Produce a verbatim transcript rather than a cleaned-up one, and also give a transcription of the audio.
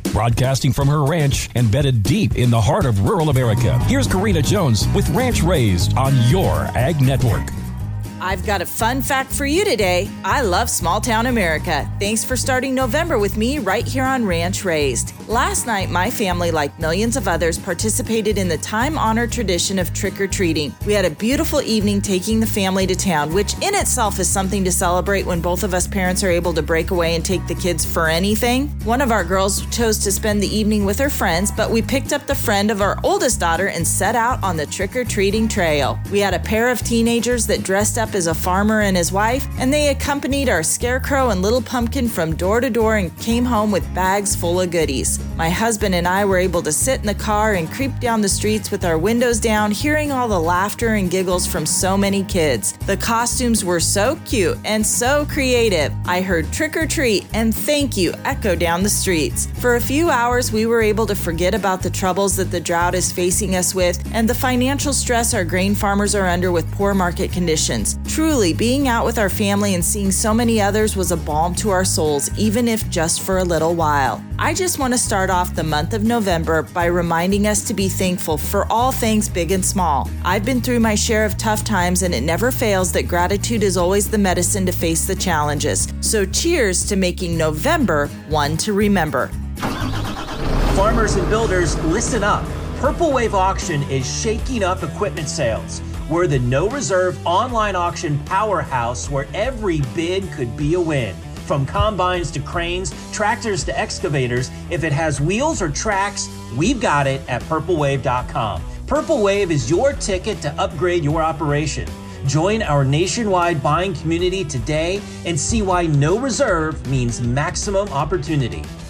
Broadcasting from her ranch embedded deep in the heart of rural America, here's Karina Jones with Ranch Raised on your Ag Network. I've got a fun fact for you today. I love small town America. Thanks for starting November with me right here on Ranch Raised. Last night, my family, like millions of others, participated in the time-honored tradition of trick-or-treating. We had a beautiful evening taking the family to town, which in itself is something to celebrate when both of us parents are able to break away and take the kids for anything. One of our girls chose to spend the evening with her friends, but we picked up the friend of our oldest daughter and set out on the trick-or-treating trail. We had a pair of teenagers that dressed up as a farmer and his wife, and they accompanied our scarecrow and little pumpkin from door to door and came home with bags full of goodies. My husband and I were able to sit in the car and creep down the streets with our windows down, hearing all the laughter and giggles from so many kids. The costumes were so cute and so creative. I heard trick or treat and thank you echo down the streets. For a few hours, we were able to forget about the troubles that the drought is facing us with and the financial stress our grain farmers are under with poor market conditions. Truly, being out with our family and seeing so many others was a balm to our souls, even if just for a little while. I just want to start off the month of November by reminding us to be thankful for all things big and small. I've been through my share of tough times, and it never fails that gratitude is always the medicine to face the challenges. So cheers to making November one to remember. Farmers and builders, listen up. Purple Wave Auction is shaking up equipment sales. We're the no-reserve online auction powerhouse where every bid could be a win. From combines to cranes, tractors to excavators, if it has wheels or tracks, we've got it at purple wave dot com. Purple Wave is your ticket to upgrade your operation. Join our nationwide buying community today and see why no reserve means maximum opportunity.